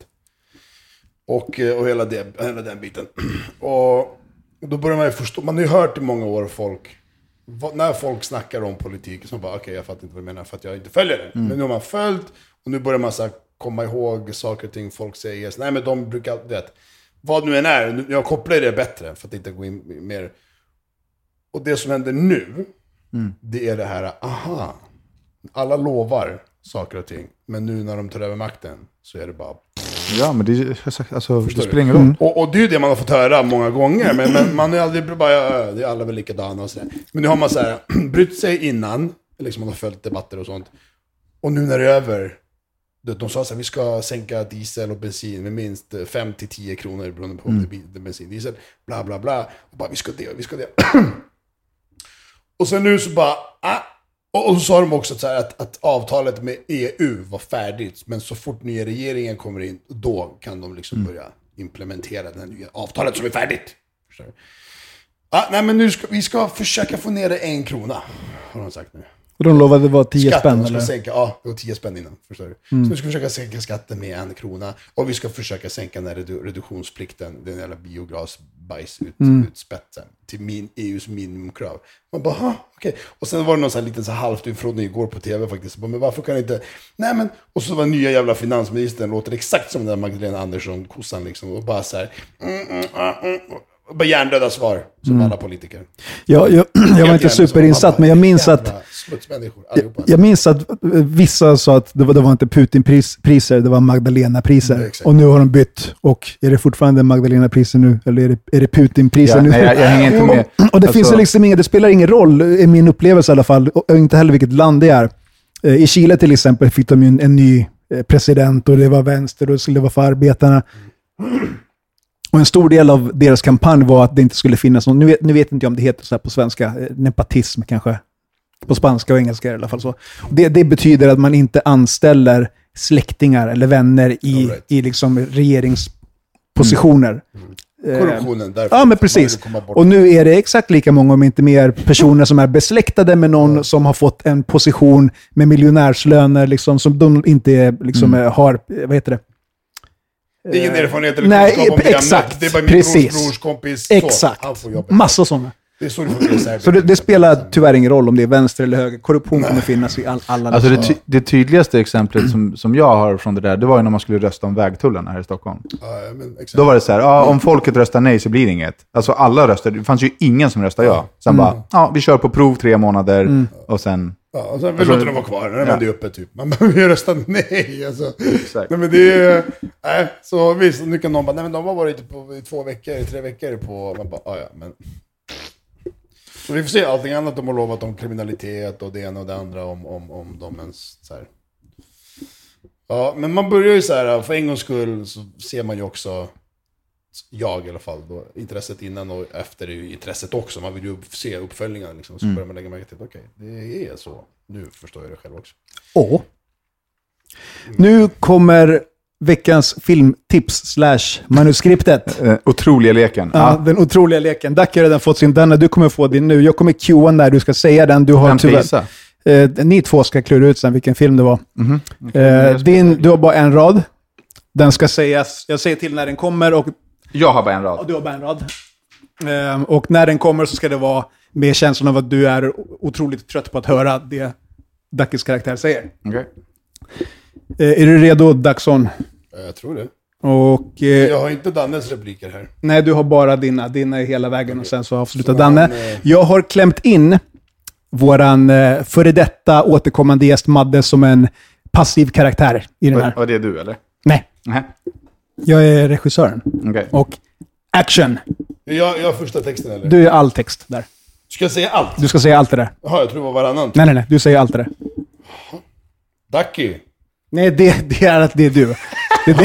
Och, och hela, det, hela den biten. Och då börjar man ju förstå, man har ju hört i många år folk, när folk snackar om politik, så man bara okej, okay, jag fattar inte vad du menar för att jag inte följer den. Mm. Men nu har man följt, och nu börjar man så här, komma ihåg saker och ting folk säger. Så, nej men de brukar, du vet, vad nu än är, jag kopplar det bättre för att inte gå in mer. Och det som händer nu, mm. det är det här, aha, alla lovar saker och ting, men nu när de tar över makten så är det bara... Ja, men det, alltså, det spelar ingen roll. Mm. Och, och det är ju det man har fått höra många gånger. Men, men man är aldrig bara, ja, det är alla väl likadana och sådär. Men nu har man så här, brytt sig innan, liksom man har följt debatter och sånt. Och nu när det är över, de sa så här, vi ska sänka diesel och bensin med minst fem till tio kronor beroende på om det är bensin, diesel, bla bla bla. Och bara, vi ska det, vi ska det. Och sen nu så bara, ah. Och så sa de också så här att, att avtalet med E U var färdigt. Men så fort nya regeringen kommer in, då kan de liksom mm. börja implementera det nya avtalet som är färdigt. Ah, nej, men nu ska vi ska försöka få ner det en krona, har de sagt nu. Och de lovade det var tio skatten, spänn? De ska eller? sänka, ja, det var tio spänn innan. Förstår du? Mm. Så vi ska försöka sänka skatten med en krona. Och vi ska försöka sänka den här redu- reduktionsplikten, den jävla biogasbajs ut, mm. utspetsen till min, E U:s minimumkrav. Man bara, okej. Okay. Och sen var det någon sån här liten så här halvt ifrån igår på tv faktiskt. Men varför kan inte... Nej men... Och så var nya jävla finansministern, låter exakt som den där Magdalena Andersson-kossan liksom. Och bara så här... Mm, mm, mm, bara hjärndöda svar, som mm. alla politiker. Ja, jag, jag var inte superinsatt, men jag minns att jag, jag minns att vissa sa att det var, det var inte Putin-priser, det var Magdalena-priser. Ja, och nu har de bytt. Och är det fortfarande Magdalena-priser nu? Eller är det, är det Putin-priser ja, nu? Nej, jag, jag hänger inte med. Och, och det alltså... finns ju liksom inga, det spelar ingen roll i min upplevelse i alla fall. Och inte heller vilket land det är. I Chile till exempel fick de ju en, en ny president och det var vänster och det skulle vara för arbetarna. Och en stor del av deras kampanj var att det inte skulle finnas någon, nu vet, nu vet inte jag om det heter så här på svenska, nepotism kanske, på spanska och engelska i alla fall så. Det, det betyder att man inte anställer släktingar eller vänner i, right. i liksom regeringspositioner. Mm. Mm. Korruptionen, därför. Ja, men precis. Och nu är det exakt lika många, om inte mer, personer som är besläktade med någon mm. som har fått en position med miljonärslöner, liksom, som de inte liksom, mm. har, vad heter det? Det är ingen erfarenhet eller Nej, kunskap om exakt, det är bara min precis. brors, brors kompis. Exakt. Massa sådana. Det är så det funkar. Så det, det spelar tyvärr ingen roll om det är vänster eller höger. Korruption Nej. kommer finnas i all, alla... Alltså det, ty- det tydligaste exemplet som, som jag har från det där, det var ju när man skulle rösta om vägtullarna här i Stockholm. Ja, men exakt. Då var det så här, ja, om folket röstar nej så blir det inget. Alltså alla röstade, det fanns ju ingen som röstade ja. Sen mm. bara, ja, vi kör på prov tre månader mm. och sen... Ja, och sen vill låta dem vara kvar. Den ja. är uppe typ. Man behöver rösta nej. Alltså. Exakt. Nej, men det är... Nej, så visst, nu kan någon bara, nej men de har varit på i två veckor, tre veckor på... Man bara, ja ja, men... Så vi får se allting annat de har lovat om kriminalitet och det ena och det andra om, om, om de ens så här. Ja, men man börjar ju så här, för en gångs skull så ser man ju också, jag i alla fall, då, intresset innan och efter är ju intresset också. Man vill ju se uppföljningar liksom, så mm. börjar man lägga märke till att okej, okay, det är så. Nu förstår jag det själv också. Åh. Nu kommer veckans filmtips slash manuskriptet. Uh, otroliga leken. Ja, ja, den otroliga leken. Dack har redan fått sin. Danna, du kommer få din nu. Jag kommer Q A där, du ska säga den. Du har tyvärr... Uh, ni två ska klura ut sen vilken film det var. Mm-hmm. Okay, uh, din, du har bara en rad. Den ska sägas... Jag säger till när den kommer och... Jag har bara en rad. Och du har bara en rad. Uh, och när den kommer så ska det vara med känslan av att du är otroligt trött på att höra det Dackis karaktär säger. Okay. Uh, är du redo, Dackson? Jag tror det. Och, eh, jag har inte Dannes repliker här. Nej, du har bara dina. Dina är hela vägen och sen så avslutar Danne. Han, eh... Jag har klämt in våran eh, före detta återkommande gäst Madde som en passiv karaktär i den här. Och det är du, eller? Nej. Nej. Jag är regissören. Okay. Och action. Jag, jag har första texten, eller? Du är all text där. Ska jag säga allt? Du ska säga allt det där. Jaha, jag tror det var varannan. Nej, nej, nej. Du säger allt det där. Ducky. Nej, det, det är att det är du. Det är det.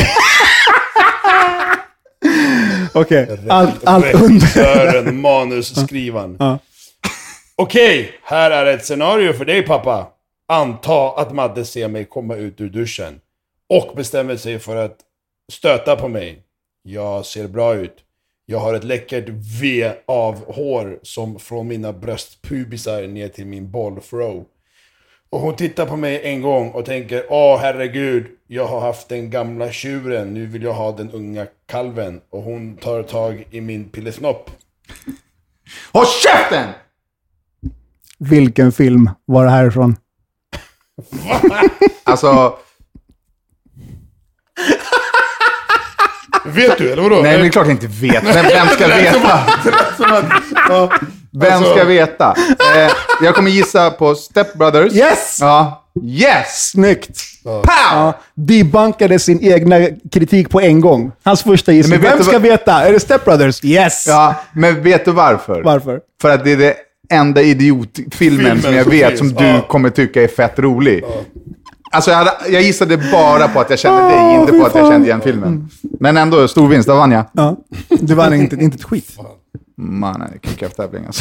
Okej. Okay. Allt, allt under. Manusskrivaren. Ja. Okej, okay, här är ett scenario för dig, pappa. Anta att Madde ser mig komma ut ur duschen och bestämmer sig för att stöta på mig. Jag ser bra ut. Jag har ett läckert V av hår som från mina bröstpubisar ner till min bollfro. Och hon tittar på mig en gång och tänker, åh herregud, jag har haft den gamla tjuren, nu vill jag ha den unga kalven. Och hon tar tag i min pillesnopp. Håll käften! Vilken film var det härifrån? Alltså... Vet du, eller vadå? Nej, men det är klart jag inte vet. Men vem ska veta? Vem ska veta? Eh, jag kommer gissa på Step Brothers. Yes! Ja. Yes! Snyggt. Pow! Ja, debunkade sin egna kritik på en gång. Hans första gissning. Vem ska veta? Är det Step Brothers? Yes! Ja, men vet du varför? Varför? För att det är det enda idiotfilmen Filmen som jag som vet finns. Som du ja. kommer tycka är fett rolig. Ja. Alltså jag, hade, jag gissade bara på att jag kände dig, oh, inte på att jag kände igen filmen. Men ändå, stor vinst, då vann jag. Ja, du vann inte, inte ett skit. Man, är kick-off-tävling alltså.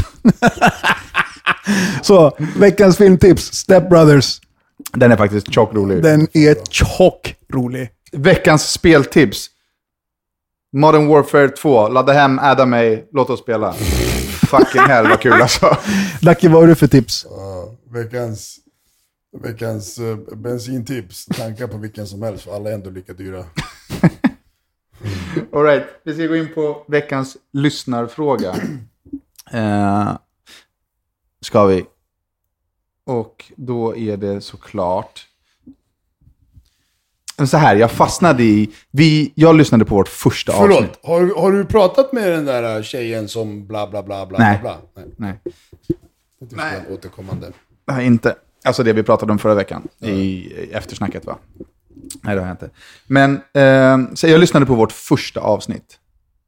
Så, veckans filmtips, Step Brothers. Den är faktiskt tjock rolig. Den är tjock rolig. Veckans speltips. Modern Warfare två, ladda hem, adda mig, låt oss spela. Fucking hell, vad kul alltså. Lucky, vad har du för tips? Uh, veckans... Veckans uh, bensintips. Tankar på vilken som helst, för alla är ändå lika dyra. All right, vi ska gå in på veckans lyssnarfråga. Uh, ska vi? Och då är det såklart så här, jag fastnade i... Vi, jag lyssnade på vårt första Förlåt, avsnitt. Förlåt, har, har du pratat med den där tjejen som bla bla bla bla Nej. bla? Nej. Nej. Det är Nej. återkommande. Nej, inte. Alltså det vi pratade om förra veckan i, i eftersnacket, va? Nej, det har jag inte. Men eh, så jag lyssnade på vårt första avsnitt.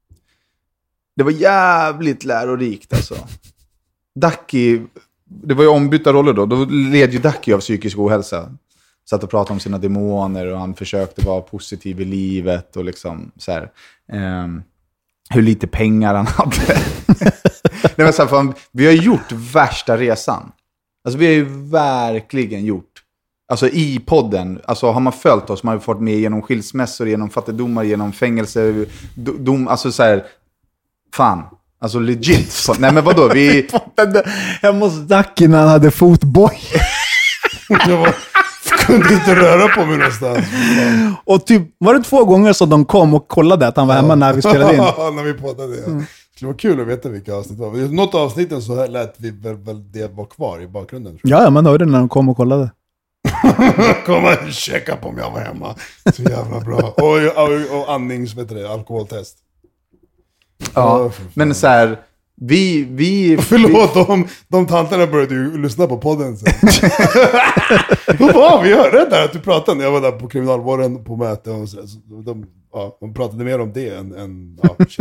Det var jävligt lärorikt alltså. Ducky, det var ju ombytta roller då. Då led ju Ducky av psykisk ohälsa. Satt och pratade om sina demoner och han försökte vara positiv i livet och liksom så här, eh, hur lite pengar han hade. Det var så här, fan, vi har gjort värsta resan. Alltså vi har ju verkligen gjort, alltså i podden, alltså har man följt oss, man har fått med genom skilsmässor, genom fattigdomar, genom fängelse, dom, alltså så här, fan, alltså legit. Nej men vadå, vi... Jag måste Ducky när han hade fotboj. Jag var, kunde inte röra på mig någonstans. Och typ, var det två gånger så de kom och kollade att han var hemma när vi spelade in? Ja, när vi poddade, ja. Mm. Det var kul att veta vilka avsnitt det var. I något avsnitten så lät vi väl, väl det var kvar i bakgrunden. Ja, ja, man hörde när de kom och kollade. Kom och checka på om jag var hemma. Så jävla bra. Och, och, och andnings, vet du det, alkoholtest. Ja, oh, men så här, vi... vi Förlåt, vi... de, de tanterna började ju lyssna på podden sen. De bara, vi hörde där att du pratade. Jag var där på kriminalvården på möte och så, så de, ja, de pratade mer om det än... än ja, shit.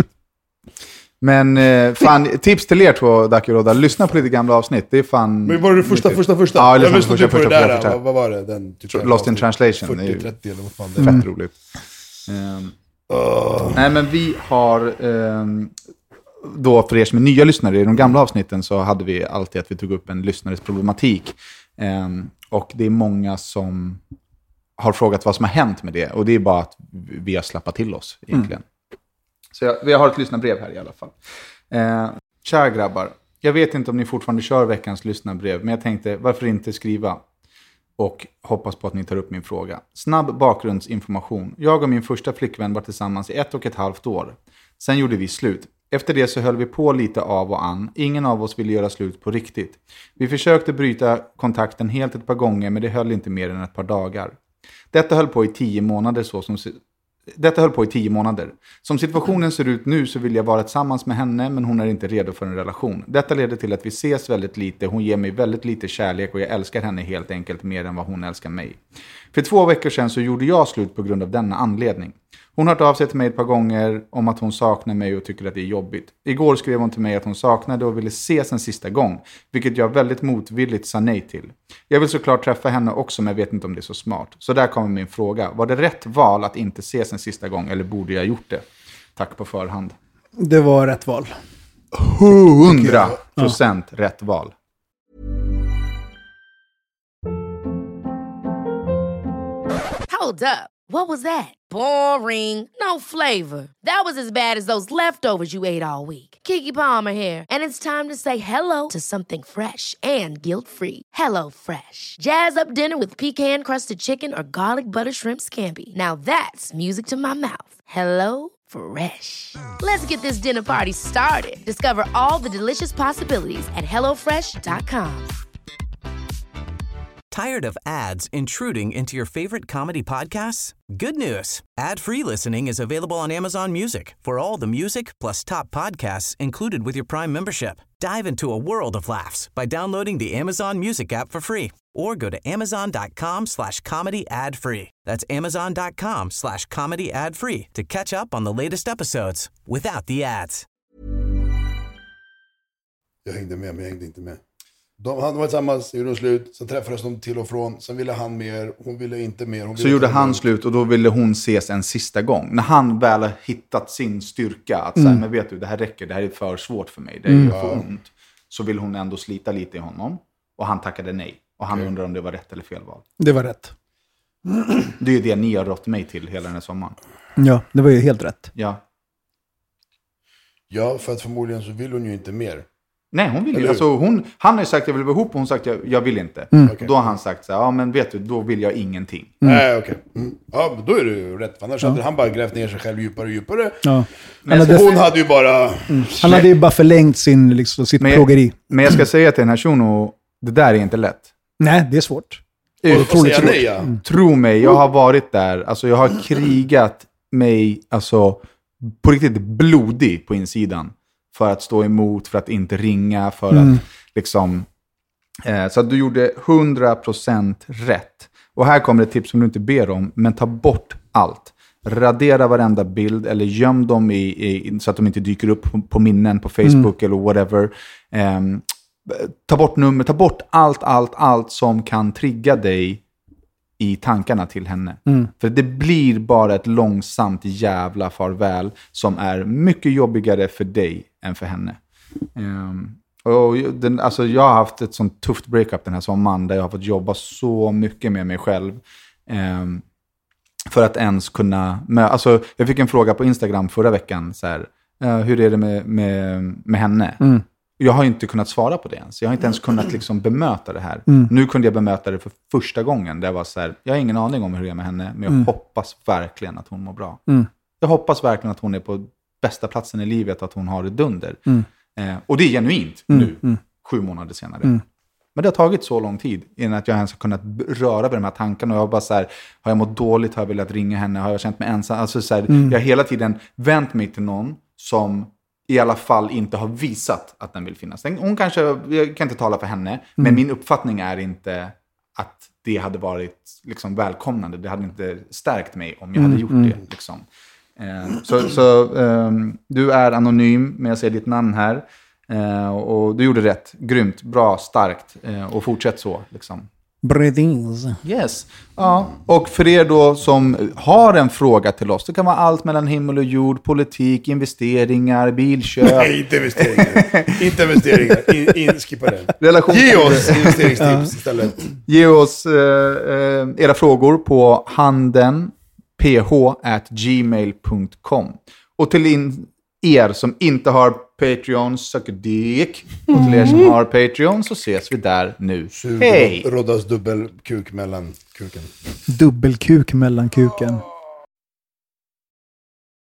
Men eh, fan, tips till er två, Ducky och Rodda. Lyssna på lite gamla avsnitt. Det är fan... Men var det första, första, första? Ja, jag lyssnade första, på första, det där. första, första. Vad var det? Den, typ Lost in translation. fyrtio trettio eller vad fan det är. Fett roligt. Um, uh. Nej, men vi har... Um, då för er som är nya lyssnare, i de gamla avsnitten så hade vi alltid att vi tog upp en lyssnares problematik. Um, och det är många som har frågat vad som har hänt med det. Och det är bara att vi har slappat till oss egentligen. Mm. Så jag, vi har ett lyssnarbrev här i alla fall. Eh, kära grabbar, jag vet inte om ni fortfarande kör veckans lyssnarbrev, men jag tänkte, varför inte skriva? Och hoppas på att ni tar upp min fråga. Snabb bakgrundsinformation. Jag och min första flickvän var tillsammans i ett och ett halvt år. Sen gjorde vi slut. Efter det så höll vi på lite av och an. Ingen av oss ville göra slut på riktigt. Vi försökte bryta kontakten helt ett par gånger, men det höll inte mer än ett par dagar. Detta höll på i tio månader så som... Detta höll på i tio månader. Som situationen ser ut nu så vill jag vara tillsammans med henne, men hon är inte redo för en relation. Detta leder till att vi ses väldigt lite. Hon ger mig väldigt lite kärlek och jag älskar henne helt enkelt mer än vad hon älskar mig. För två veckor sedan så gjorde jag slut på grund av denna anledning. Hon har hört av sig till mig ett par gånger om att hon saknar mig och tycker att det är jobbigt. Igår skrev hon till mig att hon saknade och ville ses en sista gång, vilket jag väldigt motvilligt sa nej till. Jag vill såklart träffa henne också, men jag vet inte om det är så smart. Så där kommer min fråga. Var det rätt val att inte ses en sista gång, eller borde jag gjort det? Tack på förhand. Det var rätt val. hundra procent ja. Rätt val. Hold up. What was that? Boring. No flavor. That was as bad as those leftovers you ate all week. Keke Palmer here. And it's time to say hello to something fresh and guilt-free. Hello Fresh. Jazz up dinner with pecan-crusted chicken or garlic butter shrimp scampi. Now that's music to my mouth. Hello Fresh. Let's get this dinner party started. Discover all the delicious possibilities at hello fresh dot com. Tired of ads intruding into your favorite comedy podcasts? Good news. Ad-free listening is available on Amazon Music for all the music plus top podcasts included with your Prime membership. Dive into a world of laughs by downloading the Amazon Music app for free or go to amazon.com slash comedy ad free. That's amazon.com slash comedy ad free to catch up on the latest episodes without the ads. Jag hängde med, men jag hängde inte med. De, han var tillsammans, gjorde slut, sen träffades de till och från, sen ville han mer, hon ville inte mer. Hon ville så gjorde han mer. Slut och då ville hon ses en sista gång. När han väl har hittat sin styrka, att mm. säga, men vet du, det här räcker, det här är för svårt för mig, det är mm. för ont. Så vill hon ändå slita lite i honom, och han tackade nej. Och han okay. undrar om det var rätt eller fel val. Det var rätt. Det är ju det ni har rått mig till hela den här sommaren. Ja, det var ju helt rätt. Ja. Ja, för att förmodligen så vill hon ju inte mer. Nej, hon vill ju. Alltså, hon, han har ju sagt att jag vill vara ihop och hon har sagt att jag, jag vill inte. Mm. Okay. Då har han sagt så här, ja men vet du, då vill jag ingenting. Nej, mm. äh, okej. Okay. Mm. Ja, då är det ju rätt. Annars ja. hade han bara grävt ner sig själv djupare och djupare. Ja. Men hade hon hade ju bara... Mm. Han hade ju bara förlängt sin, liksom, sitt men, plågeri. Men jag ska säga till den här shuno, det där är inte lätt. Nej, det är svårt. Otroligt nej, ja. Tro mig, jag har varit där. Alltså jag har krigat mig alltså, på riktigt blodig på insidan. För att stå emot, för att inte ringa, för mm. att liksom... Eh, så att du gjorde hundra procent rätt. Och här kommer ett tips som du inte ber om, men ta bort allt. Radera varenda bild eller göm dem i, i, så att de inte dyker upp på, på minnen på Facebook mm. eller whatever. Eh, ta bort nummer, ta bort allt, allt, allt som kan trigga dig i tankarna till henne. Mm. För det blir bara ett långsamt jävla farväl som är mycket jobbigare för dig än för henne. Um, och den, alltså jag har haft ett sånt tufft breakup den här sommaren där jag har fått jobba så mycket med mig själv. Um, för att ens kunna... Med, alltså jag fick en fråga på Instagram förra veckan. Så här, uh, hur är det med, med, med henne? Mm. Jag har inte kunnat svara på det ens. Jag har inte ens kunnat liksom bemöta det här. Mm. Nu kunde jag bemöta det för första gången. Det var så här, jag har ingen aning om hur det är med henne. Men jag mm. hoppas verkligen att hon mår bra. Mm. Jag hoppas verkligen att hon är på bästa platsen i livet. Att hon har det dunder. Mm. Eh, och det är genuint mm. nu. Mm. Sju månader senare. Mm. Men det har tagit så lång tid innan att jag ens har kunnat röra vid de här tankarna. Och jag har bara så här, har jag mått dåligt? Har jag velat ringa henne? Har jag känt mig ensam? Alltså så här, mm. jag har hela tiden vänt mig till någon som... i alla fall inte har visat att den vill finnas. Hon kanske, jag kan inte tala för henne, mm. men min uppfattning är inte att det hade varit liksom välkomnande. Det hade inte stärkt mig om jag mm. hade gjort mm. det. Liksom. Eh, så så eh, du är anonym, men jag ser ditt namn här. Eh, och du gjorde rätt. Grymt, bra, starkt. Eh, och fortsätt så. Liksom. Breathings. Yes. Ja. Och för er då som har en fråga till oss, det kan vara allt mellan himmel och jord, politik, investeringar, bilköp. Nej, inte investeringar. inte investeringar. In, in, skippa det. Relation- Ge oss investeringstips istället. Ge oss eh, era frågor på handen ph at gmail dot com. Och till in, er som inte har Patreon, suck a dick. Och till er som har Patreon så ses vi där nu. Hej! Roddas dubbelkuk mellan kuken. Dubbelkuk mellan kuken.